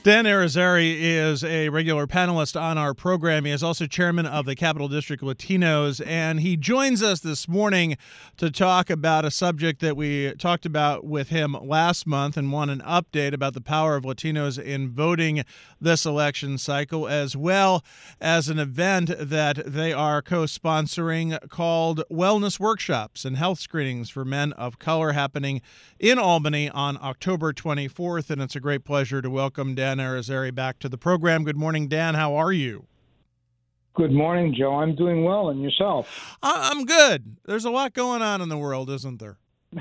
Dan Arizari is a regular panelist on our program. He is also chairman of the Capital District Latinos, and he joins us this morning to talk about a subject that we talked about with him last month and want an update about the power of Latinos in voting this election cycle, as well as an event that they are co-sponsoring called Wellness Workshops and Health Screenings for Men of Color, happening in Albany on October 24th. And it's a great pleasure to welcome Dan Arizari back to the program. Good morning, Dan. How are you? Good morning, Joe. I'm doing well. And yourself? I'm good. There's a lot going on in the world, isn't there?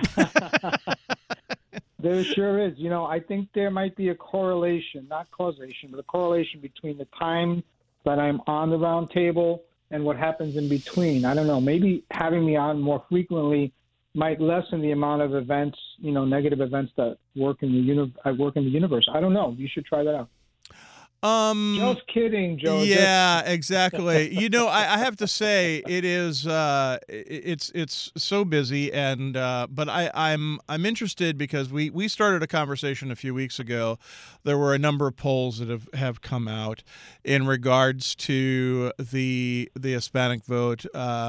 There sure is. You know, I think there might be a correlation, not causation, but a correlation between the time that I'm on the round table and what happens in between. I don't know. Maybe having me on more frequently might lessen the amount of events, negative events that work in the universe. I don't know. You should try that out. Just kidding, Joe. Yeah, exactly. I have to say it is. It's so busy, and but I'm interested because we started a conversation a few weeks ago. There were a number of polls that have come out in regards to the Hispanic vote,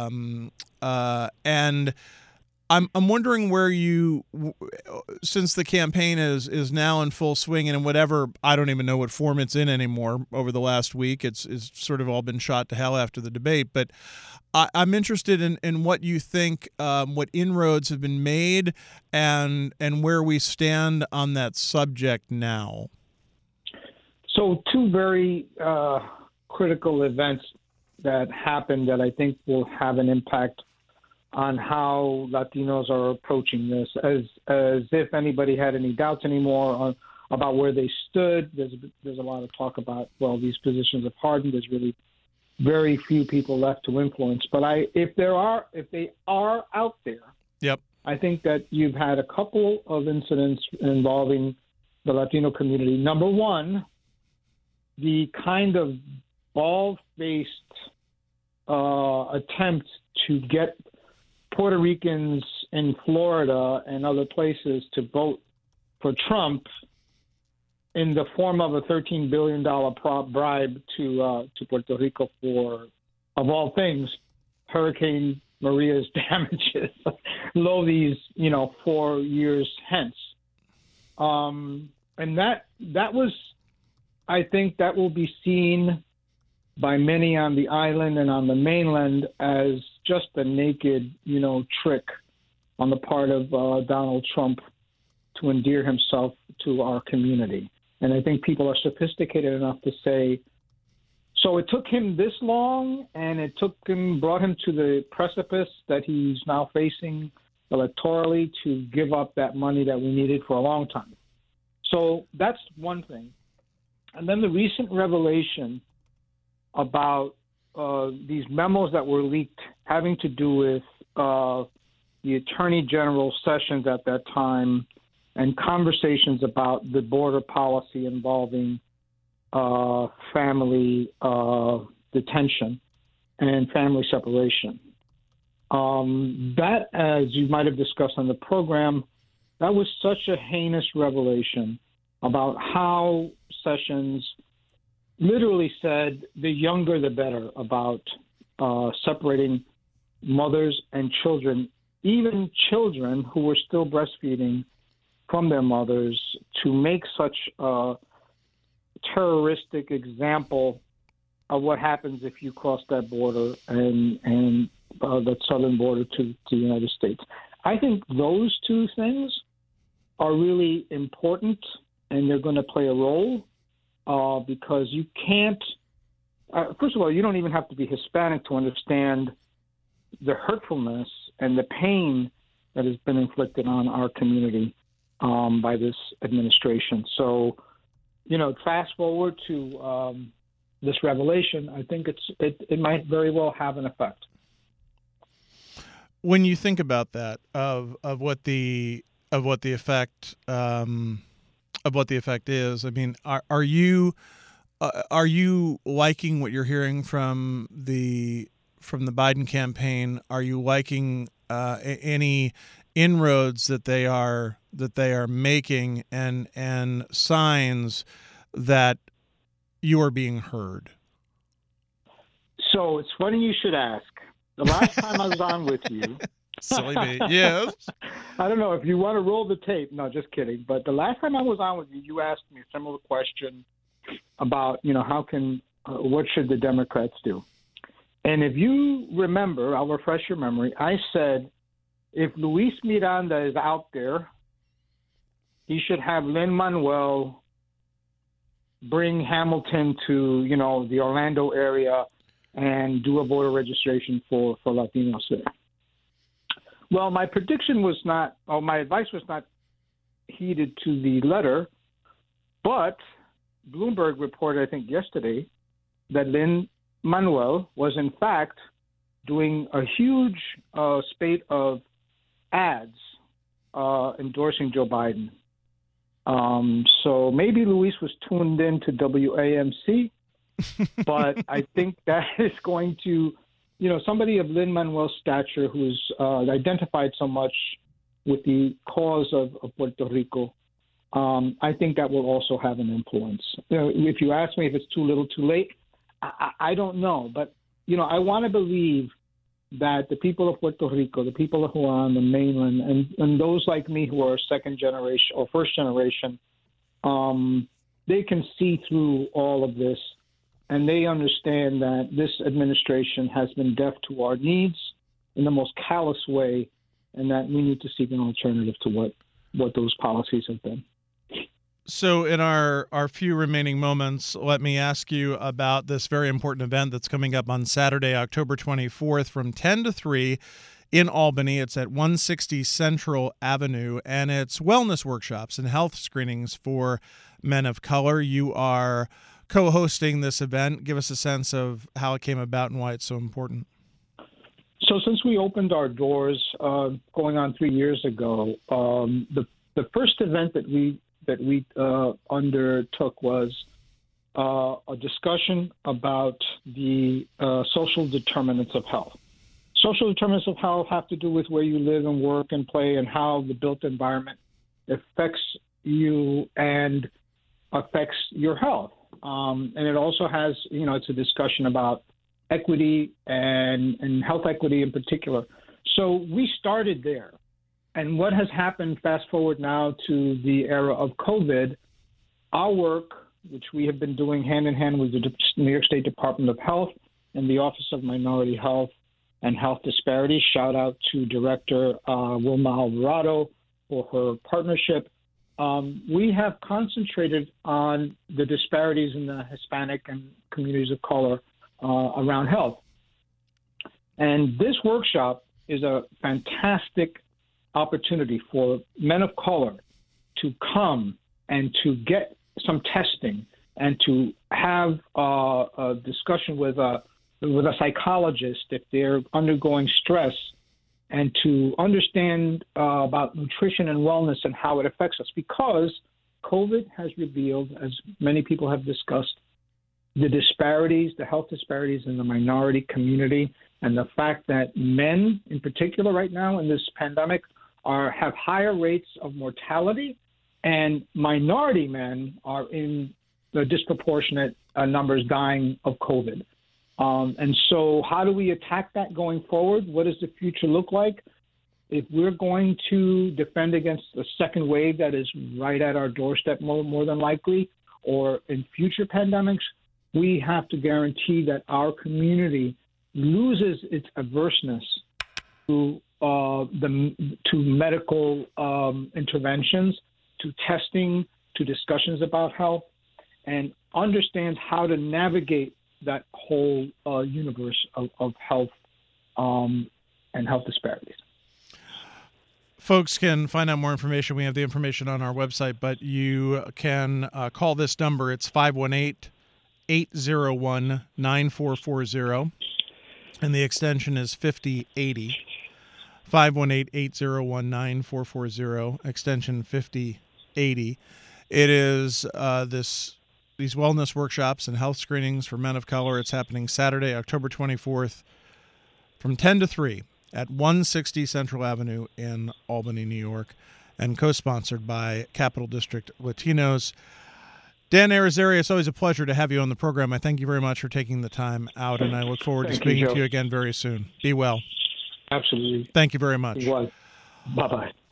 and I'm wondering where you, since the campaign is now in full swing and in whatever, I don't even know what form it's in anymore over the last week. It's sort of all been shot to hell after the debate. But I'm interested in what you think, what inroads have been made and where we stand on that subject now. So two very critical events that happened that I think will have an impact on how Latinos are approaching this, as if anybody had any doubts anymore about where they stood. There's a lot of talk about, well, these positions have hardened. There's really very few people left to influence. But if they are out there, yep, I think that you've had a couple of incidents involving the Latino community. Number one, the kind of bald-faced attempt to get Puerto Ricans in Florida and other places to vote for Trump in the form of a $13 billion bribe to Puerto Rico for, of all things, Hurricane Maria's damages, lo these, 4 years hence. And that was, I think that will be seen by many on the island and on the mainland as just a naked, trick on the part of Donald Trump to endear himself to our community. And I think people are sophisticated enough to say, so it took him this long and it brought him to the precipice that he's now facing electorally to give up that money that we needed for a long time. So that's one thing. And then the recent revelation about these memos that were leaked having to do with the Attorney General Sessions at that time and conversations about the border policy involving family detention and family separation. That, as you might have discussed on the program, that was such a heinous revelation about how Sessions literally said the younger the better about separating mothers and children, even children who were still breastfeeding from their mothers, to make such a terroristic example of what happens if you cross that border and that southern border to the United States. I think those two things are really important, and they're going to play a role. Because you can't, first of all, you don't even have to be Hispanic to understand the hurtfulness and the pain that has been inflicted on our community by this administration. So, fast forward to this revelation, I think it might very well have an effect. When you think about that, of what the effect of what the effect is. I mean, are you liking what you're hearing from the Biden campaign? Are you liking any inroads that they are making and signs that you are being heard? So it's funny you should ask. The last time I was on with you, Silly me. Yes. I don't know if you want to roll the tape. No, just kidding. But the last time I was on with you, you asked me a similar question about, what should the Democrats do? And if you remember, I'll refresh your memory. I said, if Luis Miranda is out there, he should have Lin-Manuel bring Hamilton to, the Orlando area and do a voter registration for Latinos there. Well, my prediction was not, or my advice was not heeded to the letter, but Bloomberg reported, I think yesterday, that Lin-Manuel was in fact doing a huge spate of ads endorsing Joe Biden. So maybe Luis was tuned in to WAMC, but I think that is going to, somebody of Lin-Manuel's stature who's identified so much with the cause of Puerto Rico, I think that will also have an influence. If you ask me if it's too little, too late, I don't know. But, I want to believe that the people of Puerto Rico, the people who are on the mainland, and those like me who are second generation or first generation, they can see through all of this, and they understand that this administration has been deaf to our needs in the most callous way, and that we need to seek an alternative to what those policies have been. So in our few remaining moments, let me ask you about this very important event that's coming up on Saturday, October 24th from 10 to 3 in Albany. It's at 160 Central Avenue, and it's wellness workshops and health screenings for men of color. You are co-hosting this event. Give us a sense of how it came about and why it's so important. So since we opened our doors going on 3 years ago, the first event that we undertook was a discussion about the social determinants of health. Social determinants of health have to do with where you live and work and play and how the built environment affects you and affects your health. And it also has, it's a discussion about equity and health equity in particular. So we started there. And what has happened, fast forward now to the era of COVID, our work, which we have been doing hand in hand with the New York State Department of Health and the Office of Minority Health and Health Disparities, shout out to Director Wilma Alvarado for her partnership. We have concentrated on the disparities in the Hispanic and communities of color around health. And this workshop is a fantastic opportunity for men of color to come and to get some testing and to have a discussion with a psychologist if they're undergoing stress, and to understand about nutrition and wellness and how it affects us, because COVID has revealed, as many people have discussed, the disparities, the health disparities in the minority community, and the fact that men in particular right now in this pandemic have higher rates of mortality, and minority men are in the disproportionate numbers dying of COVID. And so how do we attack that going forward? What does the future look like? If we're going to defend against a second wave that is right at our doorstep more than likely, or in future pandemics, we have to guarantee that our community loses its averseness to medical interventions, to testing, to discussions about health, and understands how to navigate that whole universe of health and health disparities. Folks can find out more information. We have the information on our website, but you can call this number. It's 518-801-9440, and the extension is 5080. 518-801-9440, extension 5080. It is these wellness workshops and health screenings for men of color. It's happening Saturday, October 24th from 10 to 3 at 160 Central Avenue in Albany, New York, and co-sponsored by Capital District Latinos. Dan Arizari, it's always a pleasure to have you on the program. I thank you very much for taking the time out, and I look forward to speaking to you again very soon. Be well. Absolutely. Thank you very much. Bye-bye.